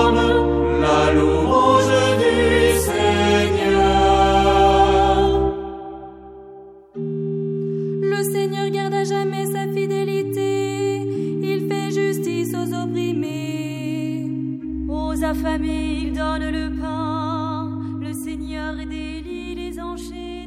proclament la louange du Seigneur. Le Seigneur garde à jamais sa fidélité, il fait justice aux opprimés. Aux affamés, il donne le pain, le Seigneur délie les enchères.